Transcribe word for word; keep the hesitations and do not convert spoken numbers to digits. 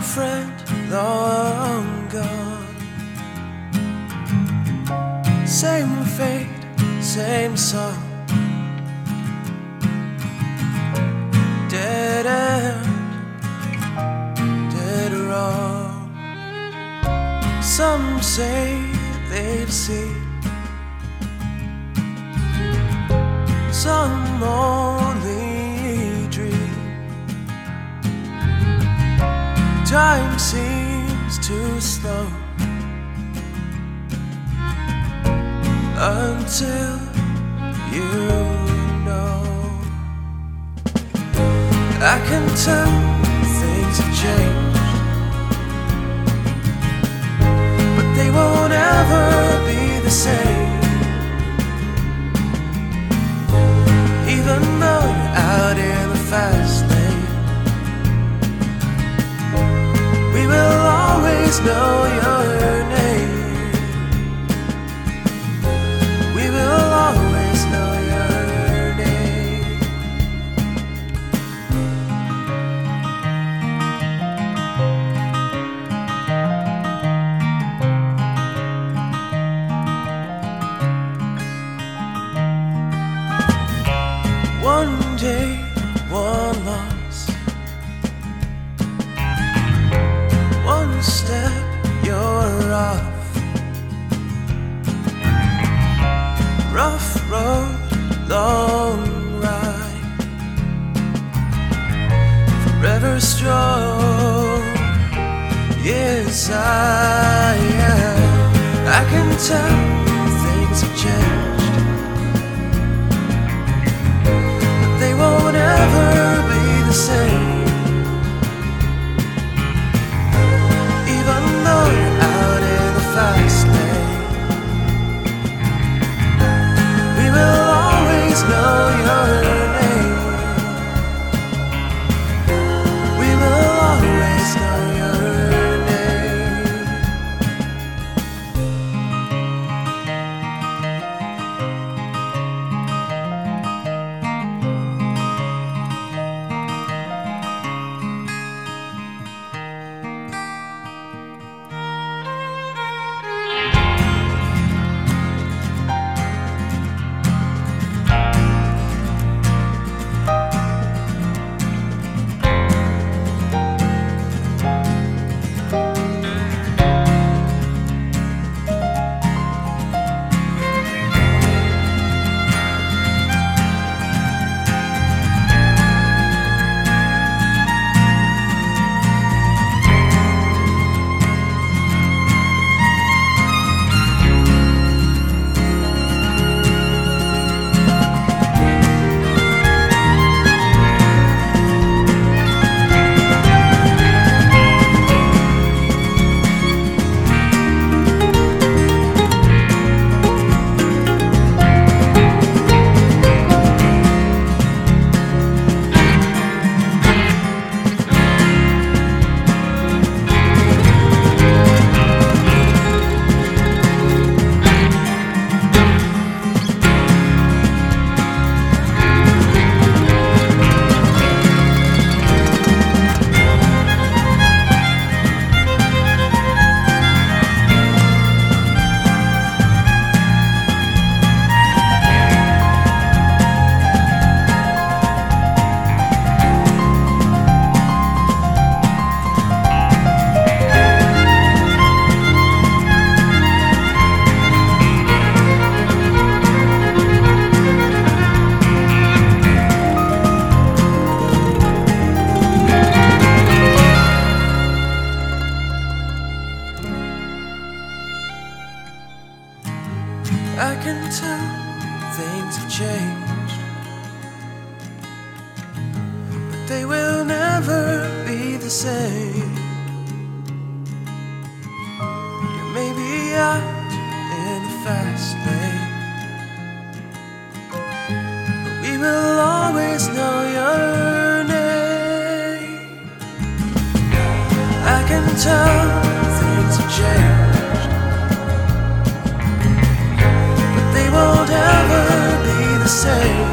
friend long gone. Same fate, same song. Dead end, dead wrong. Some say they've seen, some only dream. Time seems too slow until you know. I can tell things have changed, but they won't ever be the same. Even though you're out in the fast lane, we will always know your name. We will always know your name. One day, one loss, one step, you're off. Rough road, long ride, forever strong. Yes, I am. I can tell things have changed, but they won't ever be the same. Even though you're out in the fast lane, we will always know your name. We will always know your name. I can tell things have changed, but they will never be the same. You may be out in the fast lane, but we will always know your name. I can tell things have changed, won't ever be the same.